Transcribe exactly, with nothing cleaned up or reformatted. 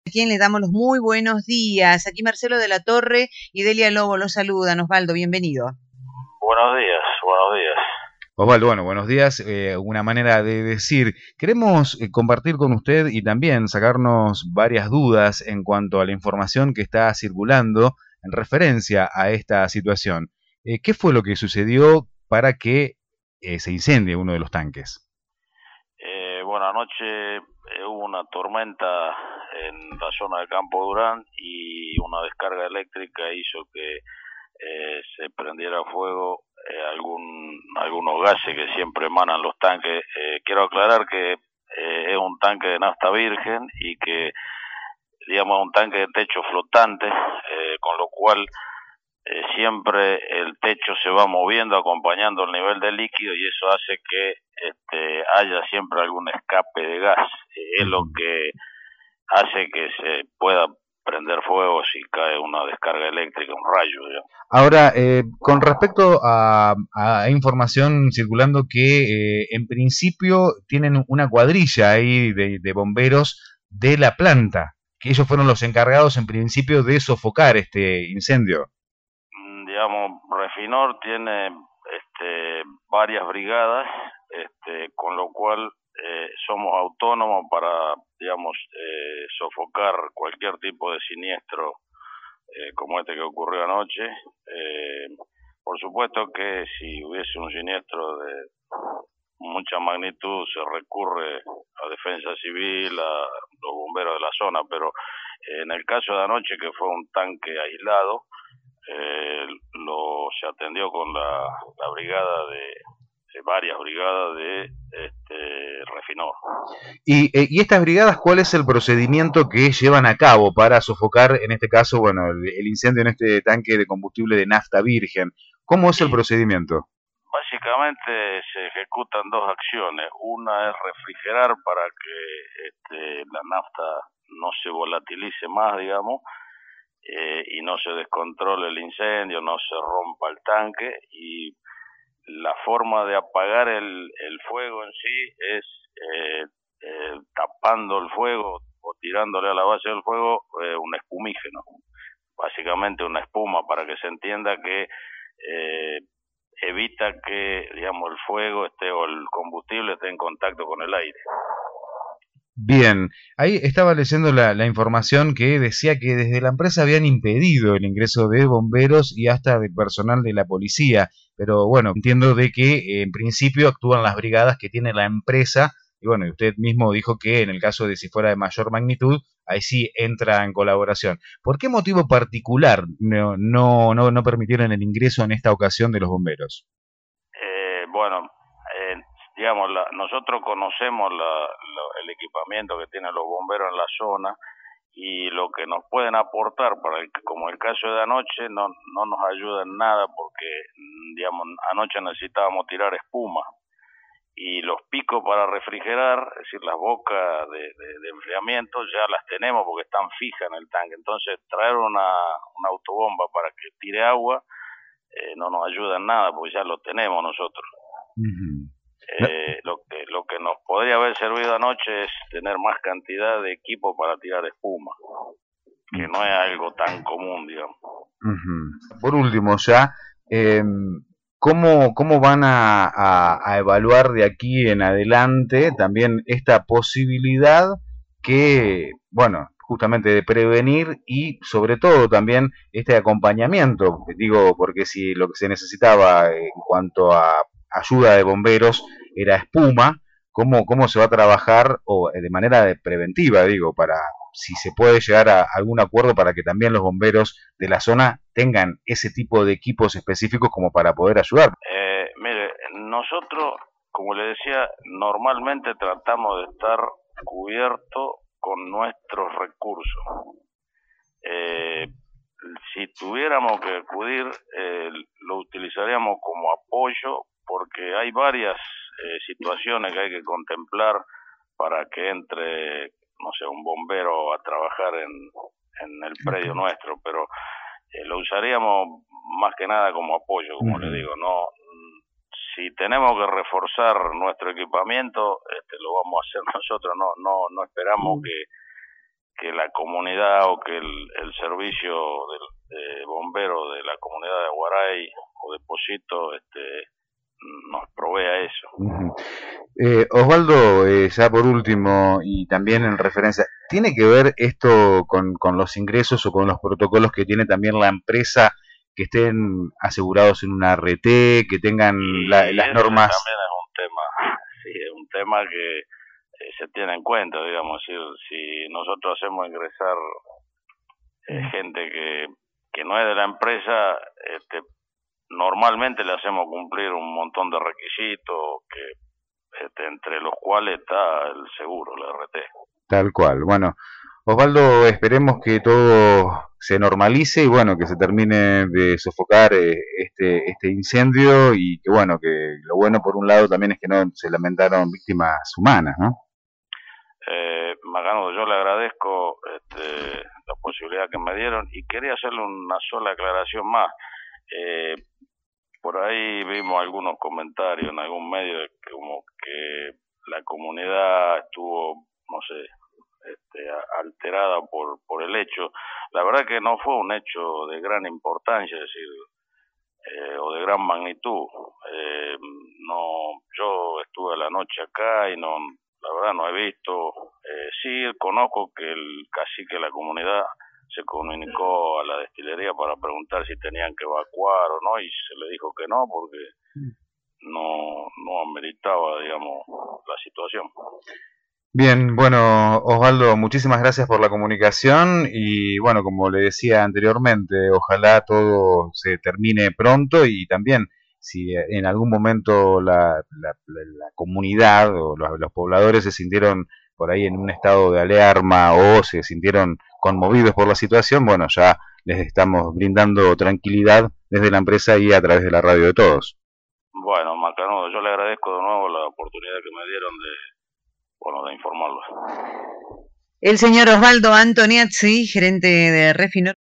A quien le damos los muy buenos días. Aquí Marcelo de la Torre y Delia Lobo los saludan. Osvaldo, bienvenido. Buenos días, buenos días. Osvaldo, bueno, buenos días. Eh, una manera de decir, queremos eh, compartir con usted y también sacarnos varias dudas en cuanto a la información que está circulando en referencia a esta situación. Eh, ¿Qué fue lo que sucedió para que eh, se incendie uno de los tanques? Eh, bueno, anoche eh, hubo una tormenta en la zona de Campo Durán y una descarga eléctrica hizo que eh, se prendiera fuego eh, algún algunos gases que siempre emanan los tanques. Eh, quiero aclarar que eh, es un tanque de nafta virgen y que, digamos, un tanque de techo flotante, eh, con lo cual eh, siempre el techo se va moviendo acompañando el nivel de líquido y eso hace que este, haya siempre algún escape de gas. Eh, es lo que hace que se pueda prender fuego si cae una descarga eléctrica, un rayo, digamos. Ahora, eh, con respecto a, a información circulando que eh, en principio tienen una cuadrilla ahí de, de bomberos de la planta, que ellos fueron los encargados en principio de sofocar este incendio. Mm, digamos, Refinor tiene este, varias brigadas, este, con lo cual eh, somos autónomos para, digamos, eh, sofocar cualquier tipo de siniestro eh, como este que ocurrió anoche. Eh, por supuesto que si hubiese un siniestro de mucha magnitud se recurre a defensa civil, a los bomberos de la zona, pero eh, en el caso de anoche, que fue un tanque aislado, eh, lo se atendió con la, la brigada de, de varias brigadas de este Refinor. Y, eh, y estas brigadas, ¿cuál es el procedimiento que llevan a cabo para sofocar, en este caso, bueno, el, el incendio en este tanque de combustible de nafta virgen? ¿Cómo es el Y procedimiento? básicamente se ejecutan dos acciones. Una es refrigerar para que este, la nafta no se volatilice más, digamos, eh, y no se descontrole el incendio, no se rompa el tanque. Y la forma de apagar el, el fuego en sí es eh, eh, tapando el fuego o tirándole a la base del fuego eh, un espumígeno, básicamente una espuma, para que se entienda que eh, evita que, digamos, el fuego esté o el combustible esté en contacto con el aire. Bien, ahí estaba leyendo la, la información que decía que desde la empresa habían impedido el ingreso de bomberos y hasta de personal de la policía, pero bueno, entiendo de que eh, en principio actúan las brigadas que tiene la empresa y bueno, y usted mismo dijo que en el caso de si fuera de mayor magnitud, ahí sí entra en colaboración. ¿Por qué motivo particular no, no, no, no permitieron el ingreso en esta ocasión de los bomberos? Eh, bueno, eh, digamos, la, nosotros conocemos la, la, el equipamiento que tienen los bomberos en la zona y lo que nos pueden aportar, para el, como el caso de anoche, no, no nos ayuda en nada porque, digamos, anoche necesitábamos tirar espuma y los picos para refrigerar, es decir, las bocas de, de, de enfriamiento ya las tenemos porque están fijas en el tanque. Entonces traer una, una autobomba para que tire agua eh, no nos ayuda en nada porque ya lo tenemos nosotros. Uh-huh. Eh, lo que lo que nos podría haber servido anoche es tener más cantidad de equipo para tirar espuma, que no es algo tan común, digamos. Uh-huh. Por último, ya, eh, ¿cómo, cómo van a, a, a evaluar de aquí en adelante también esta posibilidad que, bueno, justamente de prevenir y sobre todo también este acompañamiento? Digo, porque si lo que se necesitaba en cuanto a ayuda de bomberos era espuma, ¿cómo, cómo se va a trabajar o de manera de preventiva, digo, para si se puede llegar a algún acuerdo para que también los bomberos de la zona tengan ese tipo de equipos específicos como para poder ayudar? Eh, mire, nosotros, como le decía, normalmente tratamos de estar cubiertos con nuestros recursos. Eh, si tuviéramos que acudir, eh, lo utilizaríamos como apoyo porque hay varias eh, situaciones que hay que contemplar para que entre, no sé, un bombero a trabajar en, en el predio nuestro, pero eh, lo usaríamos más que nada como apoyo, como uh-huh. le digo, no. Si tenemos que reforzar nuestro equipamiento, este, lo vamos a hacer nosotros, no, no, no esperamos uh-huh. que que la comunidad o que el, el servicio de, de bomberos de la comunidad de Aguaray o de Pocito este, nos provea eso. Uh-huh. eh, Osvaldo, eh, ya por último y también en referencia, ¿tiene que ver esto con, con los ingresos o con los protocolos que tiene también la empresa, que estén asegurados en una R T, que tengan la, las normas? También es un tema, sí, es un tema que eh, se tiene en cuenta, digamos, si, si nosotros hacemos ingresar eh, gente que, que no es de la empresa, este, normalmente le hacemos cumplir un montón de requisitos, que este, entre los cuales está el seguro, la R T. Tal cual. Bueno, Osvaldo, esperemos que todo se normalice y bueno, que se termine de sofocar eh, este este incendio y que bueno, que lo bueno por un lado también es que no se lamentaron víctimas humanas, ¿no? Eh, Macanudo, yo le agradezco este, la posibilidad que me dieron y quería hacerle una sola aclaración más. Eh, por ahí vimos algunos comentarios en algún medio de que como que la comunidad estuvo, no sé, este, alterada por, por el hecho. La verdad que no fue un hecho de gran importancia, es decir, eh, o de gran magnitud. Eh, no, yo estuve a la noche acá y no, la verdad no he visto. Eh, sí conozco que el cacique de la comunidad se comunicó a la destilería para preguntar si tenían que evacuar o no y se le dijo que no porque no, no ameritaba, digamos, la situación. Bien, bueno, Osvaldo, muchísimas gracias por la comunicación y bueno, como le decía anteriormente, ojalá todo se termine pronto y también si en algún momento la, la, la comunidad o los, los pobladores se sintieron por ahí en un estado de alarma o se sintieron conmovidos por la situación, bueno, ya les estamos brindando tranquilidad desde la empresa y a través de la radio de todos. Bueno, Macanudo, yo le agradezco de nuevo la oportunidad que me dieron de bueno, de informarlos. El señor Osvaldo Antoniazzi, gerente de Refinor.